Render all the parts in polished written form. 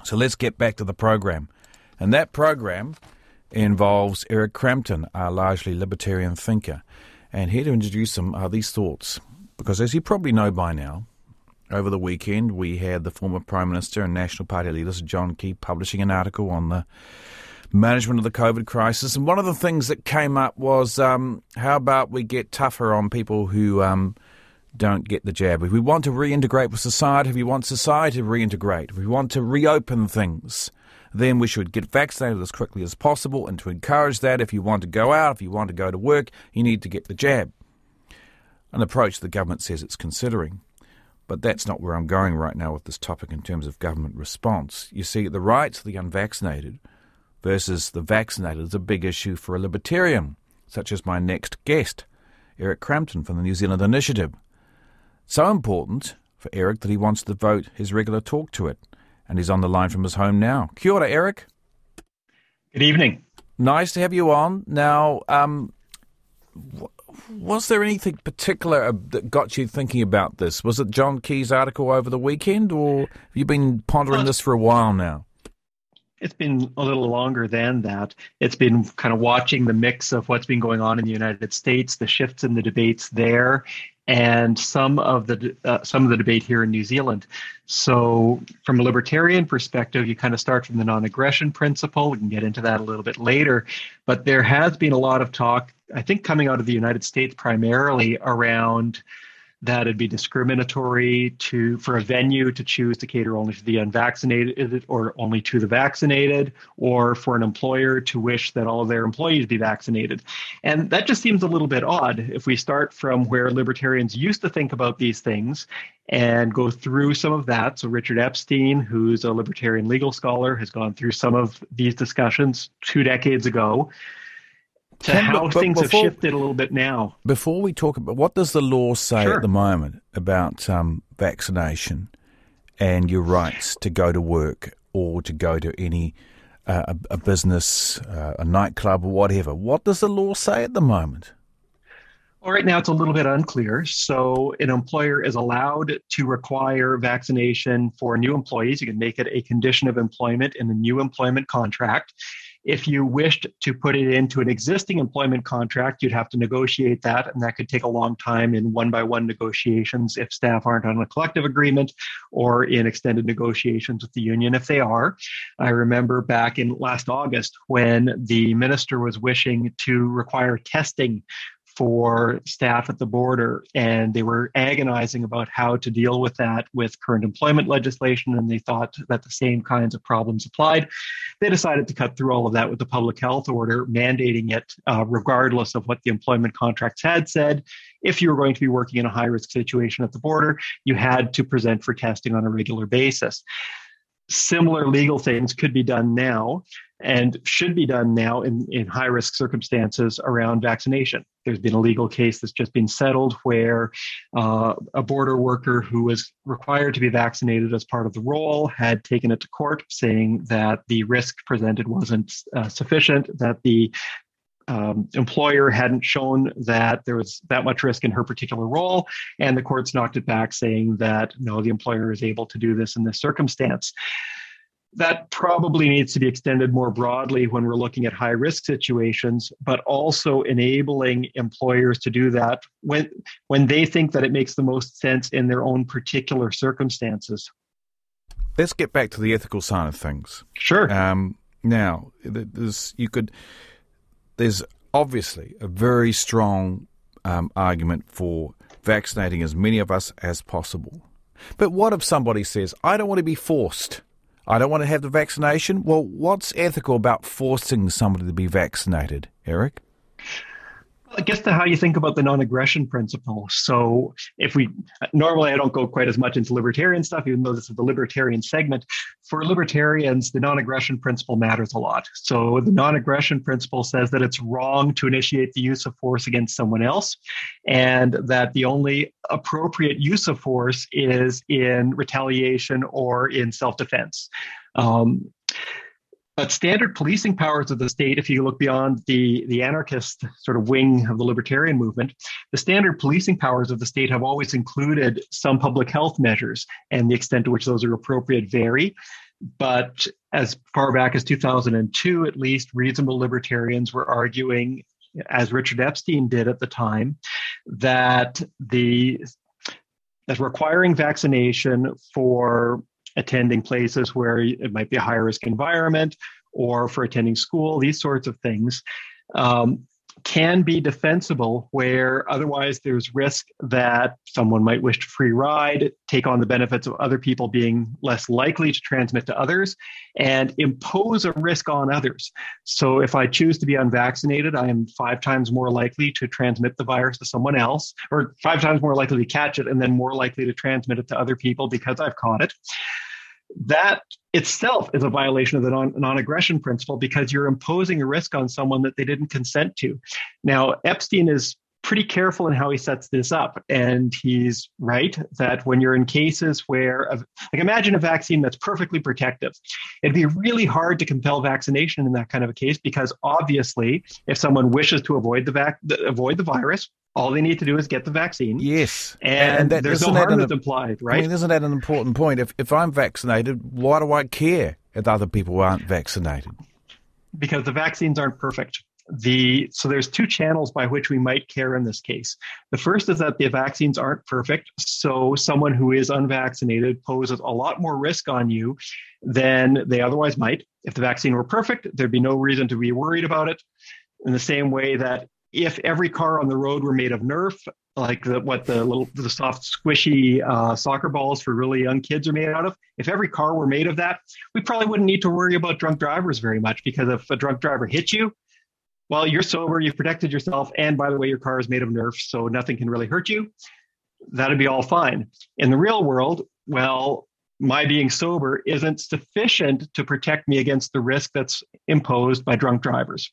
So let's get back to the program. And that program involves Eric Crampton, a largely libertarian thinker. And here to introduce him are these thoughts. Because as you probably know by now, over the weekend we had the former Prime Minister and National Party leader John Key publishing an article on the management of the COVID crisis. And one of the things that came up was how about we get tougher on people who don't get the jab. If we want to reintegrate with society, if we want society to reintegrate, if we want to reopen things, then we should get vaccinated as quickly as possible. And to encourage that, if you want to go out, if you want to go to work, you need to get the jab. An approach the government says it's considering. But that's not where I'm going right now with this topic in terms of government response. You see, the rights of the unvaccinated versus the vaccinated is a big issue for a libertarian, such as my next guest, Eric Crampton from the New Zealand Initiative. So important for Eric that he wants to devote his regular talk to it. And he's on the line from his home now. Kia ora, Eric. Good evening. Nice to have you on. Now, was there anything particular that got you thinking about this? Was it John Key's article over the weekend, or have you been pondering this for a while now? It's been a little longer than that. It's been kind of watching the mix of what's been going on in the United States, the shifts in the debates there, and some of the debate here in New Zealand. So from a libertarian perspective, you kind of start from the non-aggression principle. We can get into that a little bit later. But there has been a lot of talk, I think, coming out of the United States primarily around that it'd be discriminatory for a venue to choose to cater only to the unvaccinated or only to the vaccinated, or for an employer to wish that all of their employees be vaccinated. And that just seems a little bit odd if we start from where libertarians used to think about these things and go through some of that. So Richard Epstein, who's a libertarian legal scholar, has gone through some of these discussions 2 decades ago, to how things have shifted a little bit now. Before we talk about, what does the law say at the moment about vaccination and your rights to go to work or to go to any a business, a nightclub or whatever? What does the law say at the moment? Well, right now it's a little bit unclear. So an employer is allowed to require vaccination for new employees. You can make it a condition of employment in a new employment contract. If you wished to put it into an existing employment contract, you'd have to negotiate that, and that could take a long time in one-by-one negotiations if staff aren't on a collective agreement, or in extended negotiations with the union if they are. I remember back in last August when the minister was wishing to require testing for staff at the border, and they were agonizing about how to deal with that with current employment legislation, and they thought that the same kinds of problems applied. They decided to cut through all of that with the public health order, mandating it regardless of what the employment contracts had said. If you were going to be working in a high-risk situation at the border, you had to present for testing on a regular basis. Similar legal things could be done now and should be done now in high-risk circumstances around vaccination. There's been a legal case that's just been settled where a border worker who was required to be vaccinated as part of the role had taken it to court, saying that the risk presented wasn't sufficient, that the employer hadn't shown that there was that much risk in her particular role, and the courts knocked it back, saying that no, the employer is able to do this in this circumstance. That probably needs to be extended more broadly when we're looking at high-risk situations, but also enabling employers to do that when they think that it makes the most sense in their own particular circumstances. Let's get back to the ethical side of things. Sure. Now, there's obviously a very strong argument for vaccinating as many of us as possible. But what if somebody says, I don't want to be forced? I don't want to have the vaccination? Well, what's ethical about forcing somebody to be vaccinated, Eric? It gets to how you think about the non-aggression principle. So normally I don't go quite as much into libertarian stuff, even though this is the libertarian segment. For libertarians, the non-aggression principle matters a lot. So the non-aggression principle says that it's wrong to initiate the use of force against someone else, and that the only appropriate use of force is in retaliation or in self-defense. But standard policing powers of the state, if you look beyond the anarchist sort of wing of the libertarian movement, the standard policing powers of the state have always included some public health measures, and the extent to which those are appropriate vary. But as far back as 2002, at least, reasonable libertarians were arguing, as Richard Epstein did at the time, that requiring vaccination for attending places where it might be a high risk environment or for attending school, these sorts of things, can be defensible, where otherwise there's risk that someone might wish to free ride, take on the benefits of other people being less likely to transmit to others, and impose a risk on others. So if I choose to be unvaccinated, I am 5 times more likely to transmit the virus to someone else, or 5 times more likely to catch it, and then more likely to transmit it to other people because I've caught it. That itself is a violation of the non-aggression principle, because you're imposing a risk on someone that they didn't consent to. Now, Epstein is pretty careful in how he sets this up. And he's right that when you're in cases where, like, imagine a vaccine that's perfectly protective. It'd be really hard to compel vaccination in that kind of a case, because obviously, if someone wishes to avoid the virus, all they need to do is get the vaccine. Yes. And there's no harm that's implied, right? I mean, isn't that an important point? If I'm vaccinated, why do I care if other people aren't vaccinated? Because the vaccines aren't perfect. So there's 2 channels by which we might care in this case. The first is that the vaccines aren't perfect. So someone who is unvaccinated poses a lot more risk on you than they otherwise might. If the vaccine were perfect, there'd be no reason to be worried about it. In the same way that if every car on the road were made of Nerf, like the soft, squishy soccer balls for really young kids are made out of, if every car were made of that, we probably wouldn't need to worry about drunk drivers very much, because if a drunk driver hits you, well, you're sober, you've protected yourself, and by the way, your car is made of Nerf, so nothing can really hurt you. That'd be all fine. In the real world, well, my being sober isn't sufficient to protect me against the risk that's imposed by drunk drivers.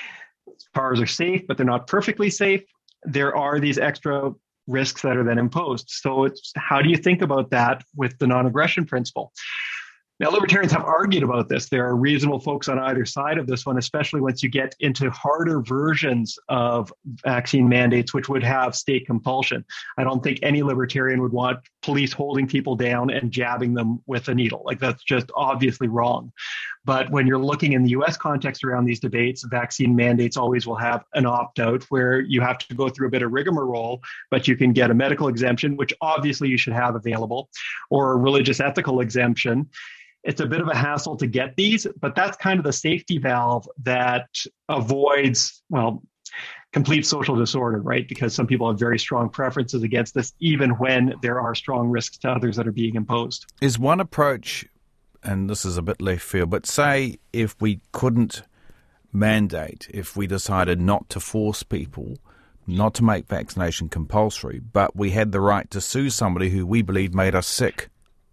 Cars are safe, but they're not perfectly safe. There are these extra risks that are then imposed. So it's, how do you think about that with the non-aggression principle? Now, libertarians have argued about this. There are reasonable folks on either side of this one, especially once you get into harder versions of vaccine mandates, which would have state compulsion. I don't think any libertarian would want police holding people down and jabbing them with a needle. Like, that's just obviously wrong. But when you're looking in the US context around these debates, vaccine mandates always will have an opt-out where you have to go through a bit of rigmarole, but you can get a medical exemption, which obviously you should have available, or a religious ethical exemption. It's a bit of a hassle to get these, but that's kind of the safety valve that avoids, well, complete social disorder, right? Because some people have very strong preferences against this, even when there are strong risks to others that are being imposed. Is one approach, and this is a bit left field, but say if we couldn't mandate, if we decided not to force people, not to make vaccination compulsory, but we had the right to sue somebody who we believe made us sick?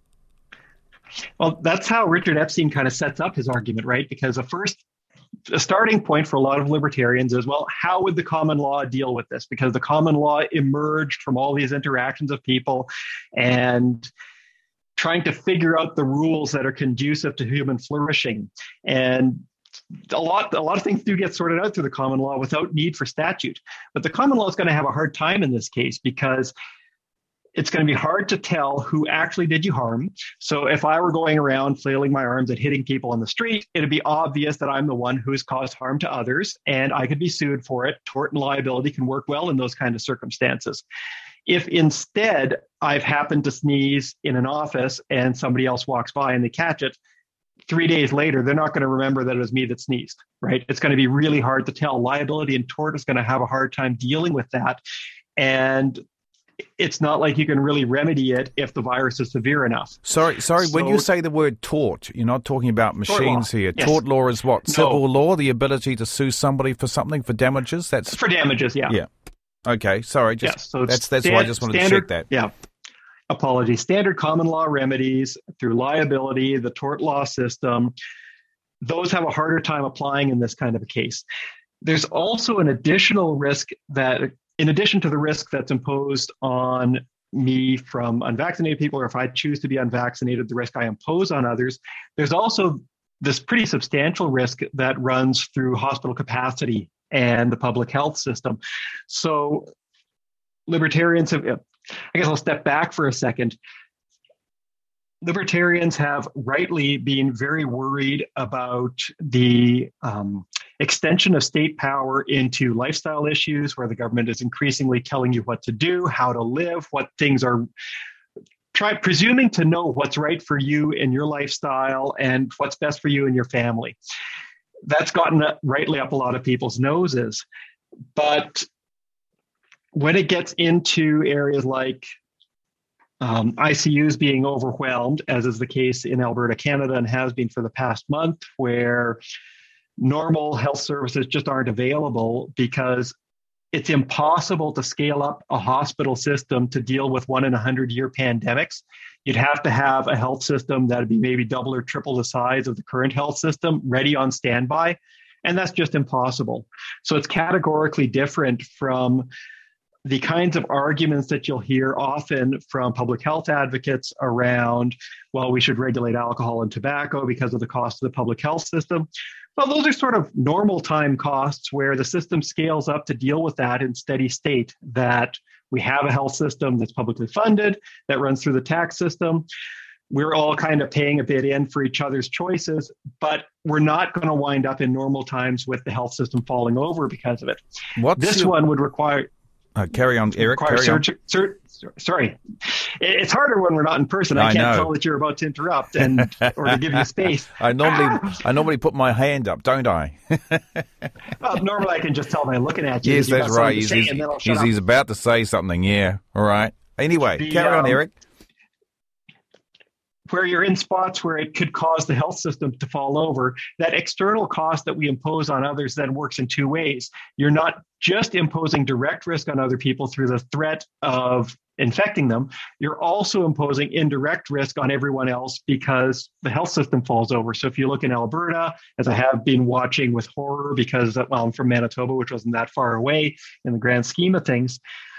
Well, that's how Richard Epstein kind of sets up his argument, right? Because a starting point for a lot of libertarians is, well, how would the common law deal with this? Because the common law emerged from all these interactions of people and trying to figure out the rules that are conducive to human flourishing. And a lot of things do get sorted out through the common law without need for statute. But the common law is going to have a hard time in this case, because it's going to be hard to tell who actually did you harm. So if I were going around flailing my arms and hitting people on the street, it'd be obvious that I'm the one who's caused harm to others, and I could be sued for it. Tort and liability can work well in those kind of circumstances. If instead I've happened to sneeze in an office and somebody else walks by and they catch it, 3 days later, they're not going to remember that it was me that sneezed, right? It's going to be really hard to tell. Liability and tort is going to have a hard time dealing with that. And it's not like you can really remedy it if the virus is severe enough. Sorry. When you say the word tort, you're not talking about machines here. Yes. Tort law is what? No. Civil law, the ability to sue somebody for something, for damages? That's for damages, yeah. Yeah. Okay, sorry. So that's why I just wanted to check that. Yeah. Apologies. Standard common law remedies through liability, the tort law system, those have a harder time applying in this kind of a case. There's also an additional risk that, in addition to the risk that's imposed on me from unvaccinated people, or if I choose to be unvaccinated, the risk I impose on others, there's also this pretty substantial risk that runs through hospital capacity and the public health system. So libertarians have, I guess I'll step back for a second. libertarians have rightly been very worried about the extension of state power into lifestyle issues where the government is increasingly telling you what to do, how to live, what things are presuming to know what's right for you in your lifestyle and what's best for you and your family. That's gotten rightly up a lot of people's noses. But when it gets into areas like ICUs being overwhelmed, as is the case in Alberta, Canada, and has been for the past month, where normal health services just aren't available because it's impossible to scale up a hospital system to deal with 1 in 100-year pandemics. You'd have to have a health system that would be maybe double or triple the size of the current health system ready on standby. And that's just impossible. So it's categorically different from the kinds of arguments that you'll hear often from public health advocates around, well, we should regulate alcohol and tobacco because of the cost of the public health system. Well, those are sort of normal time costs where the system scales up to deal with that in steady state, that we have a health system that's publicly funded, that runs through the tax system. We're all kind of paying a bit in for each other's choices, but we're not going to wind up in normal times with the health system falling over because of it. One would require... carry on, Eric. Sorry. It's harder when we're not in person. I can't tell that you're about to interrupt or to give you space. I normally put my hand up, don't I? Well, normally I can just tell by looking at you. Yes, that's right. He's about to say something. Yeah. All right. Anyway, carry on, Eric. Where you're in spots where it could cause the health system to fall over, that external cost that we impose on others then works in two ways. You're not just imposing direct risk on other people through the threat of infecting them. You're also imposing indirect risk on everyone else because the health system falls over. So if you look in Alberta, as I have been watching with horror because, I'm from Manitoba, which wasn't that far away in the grand scheme of things,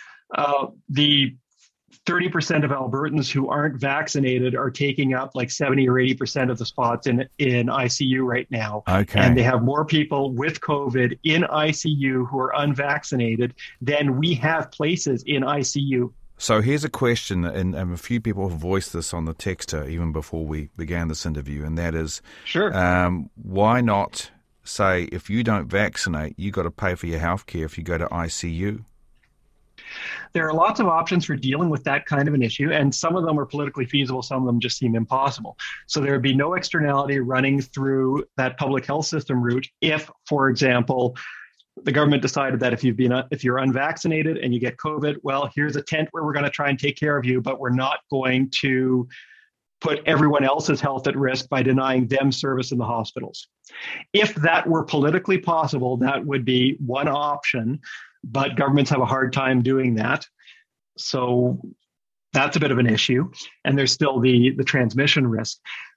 the 30% of Albertans who aren't vaccinated are taking up like 70 or 80% of the spots in ICU right now. Okay. And they have more people with COVID in ICU who are unvaccinated than we have places in ICU. So here's a question, and a few people have voiced this on the texter even before we began this interview, and that is, sure. Why not say if you don't vaccinate, you got to pay for your health care if you go to ICU? There are lots of options for dealing with that kind of an issue, and some of them are politically feasible, some of them just seem impossible. So there would be no externality running through that public health system route if, for example, the government decided that if you're unvaccinated and you get COVID, well, here's a tent where we're going to try and take care of you, but we're not going to put everyone else's health at risk by denying them service in the hospitals. If that were politically possible, that would be one option. But governments have a hard time doing that. So that's a bit of an issue. And there's still the transmission risk.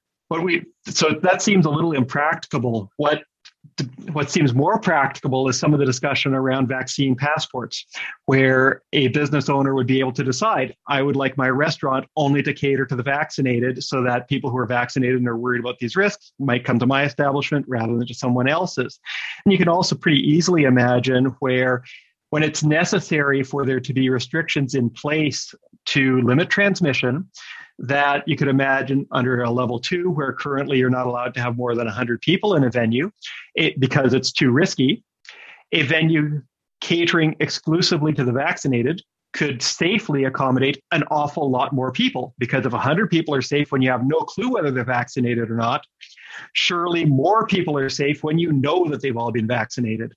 So that seems a little impracticable. What seems more practicable is some of the discussion around vaccine passports, where a business owner would be able to decide, I would like my restaurant only to cater to the vaccinated so that people who are vaccinated and are worried about these risks might come to my establishment rather than to someone else's. And you can also pretty easily imagine where when it's necessary for there to be restrictions in place to limit transmission, that you could imagine under a level 2, where currently you're not allowed to have more than 100 people in a venue because it's too risky. A venue catering exclusively to the vaccinated could safely accommodate an awful lot more people, because if 100 people are safe when you have no clue whether they're vaccinated or not, surely more people are safe when you know that they've all been vaccinated.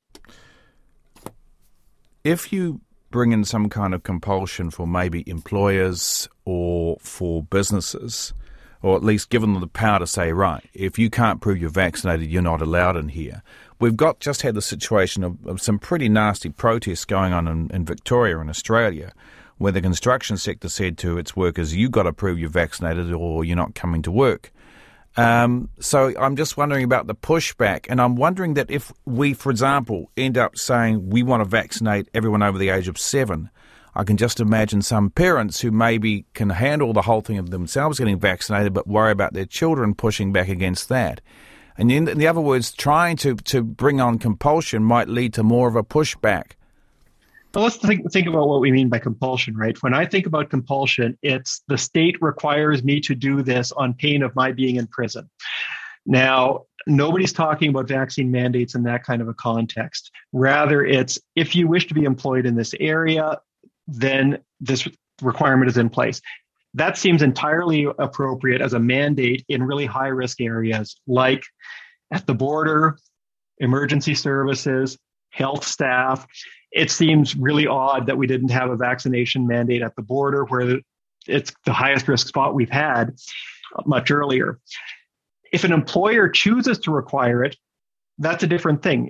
If you bring in some kind of compulsion for maybe employers or for businesses, or at least give them the power to say, right, if you can't prove you're vaccinated, you're not allowed in here. We've just had the situation of some pretty nasty protests going on in Victoria in Australia, where the construction sector said to its workers, you've got to prove you're vaccinated or you're not coming to work. So I'm just wondering about the pushback, and I'm wondering that if we, for example, end up saying we want to vaccinate everyone over the age of 7, I can just imagine some parents who maybe can handle the whole thing of themselves getting vaccinated but worry about their children pushing back against that. And in other words, trying to bring on compulsion might lead to more of a pushback. Well, let's think about what we mean by compulsion, right? When I think about compulsion, it's the state requires me to do this on pain of my being in prison. Now, nobody's talking about vaccine mandates in that kind of a context. Rather, it's if you wish to be employed in this area, then this requirement is in place. That seems entirely appropriate as a mandate in really high risk areas like at the border, emergency services, health staff. It seems really odd that we didn't have a vaccination mandate at the border where it's the highest risk spot we've had much earlier. If an employer chooses to require it, that's a different thing.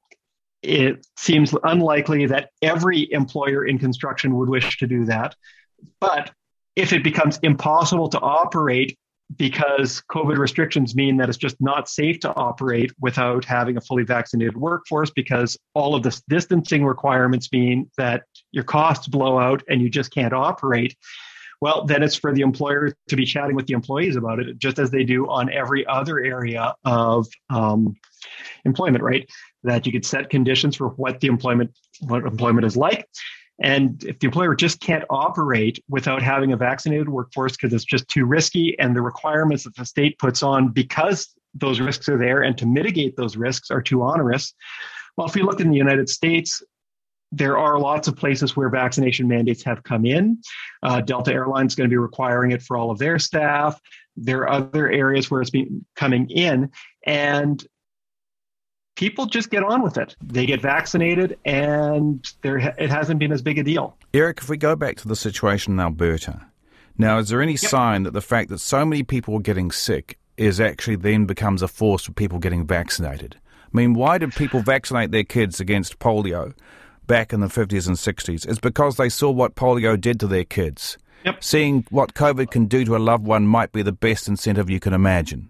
It seems unlikely that every employer in construction would wish to do that. But if it becomes impossible to operate because COVID restrictions mean that it's just not safe to operate without having a fully vaccinated workforce, because all of this distancing requirements mean that your costs blow out and you just can't operate, well, then it's for the employer to be chatting with the employees about it, just as they do on every other area of employment, right? That you could set conditions for what employment is like. And if the employer just can't operate without having a vaccinated workforce because it's just too risky, and the requirements that the state puts on because those risks are there and to mitigate those risks are too onerous. Well, if we look in the United States, there are lots of places where vaccination mandates have come in. Delta Airlines is going to be requiring it for all of their staff. There are other areas where it's been coming in, and people just get on with it. They get vaccinated, and it hasn't been as big a deal. Eric, if we go back to the situation in Alberta, now, is there any sign that the fact that so many people are getting sick is actually then becomes a force for people getting vaccinated? I mean, why did people vaccinate their kids against polio back in the 50s and 60s? It's because they saw what polio did to their kids. Yep. Seeing what COVID can do to a loved one might be the best incentive you can imagine.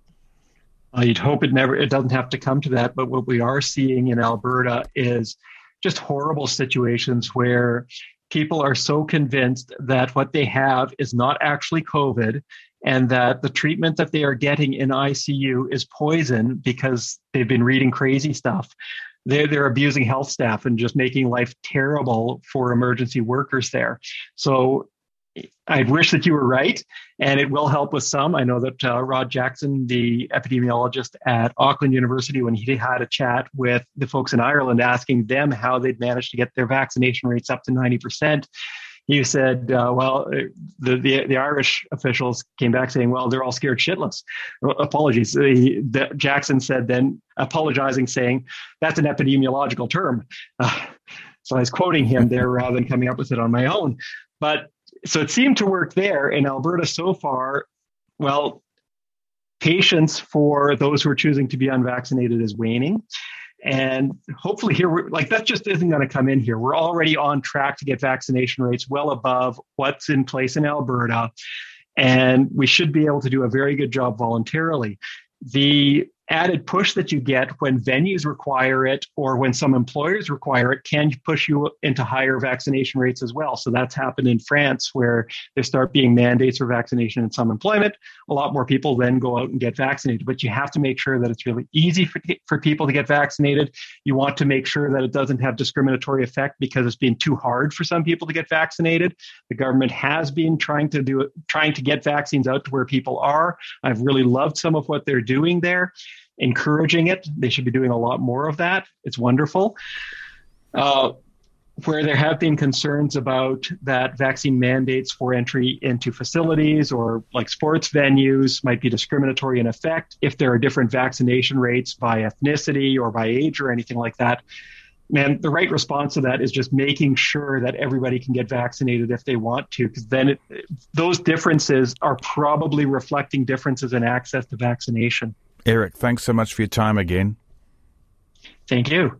You'd hope it doesn't have to come to that, but what we are seeing in Alberta is just horrible situations where people are so convinced that what they have is not actually COVID and that the treatment that they are getting in ICU is poison because they've been reading crazy stuff. They're abusing health staff and just making life terrible for emergency workers there. So I wish that you were right, and it will help with some. I know that Rod Jackson, the epidemiologist at Auckland University, when he had a chat with the folks in Ireland asking them how they'd managed to get their vaccination rates up to 90%, he said, the Irish officials came back saying, well, they're all scared shitless. Apologies. Jackson said then, apologizing, saying, that's an epidemiological term. So I was quoting him there rather than coming up with it on my own. But so it seemed to work there in Alberta so far. Well, patience for those who are choosing to be unvaccinated is waning. And hopefully here, that just isn't going to come in here. We're already on track to get vaccination rates well above what's in place in Alberta. And we should be able to do a very good job voluntarily. The added push that you get when venues require it or when some employers require it can push you into higher vaccination rates as well. So that's happened in France where there start being mandates for vaccination in some employment. A lot more people then go out and get vaccinated, but you have to make sure that it's really easy for people to get vaccinated. You want to make sure that it doesn't have discriminatory effect because it's been too hard for some people to get vaccinated. The government has been trying to get vaccines out to where people are. I've really loved some of what they're doing there. Encouraging it. They should be doing a lot more of that. It's wonderful. Where there have been concerns about that vaccine mandates for entry into facilities or like sports venues might be discriminatory in effect if there are different vaccination rates by ethnicity or by age or anything like that. Man, the right response to that is just making sure that everybody can get vaccinated if they want to, because then those differences are probably reflecting differences in access to vaccination. Eric, thanks so much for your time again. Thank you.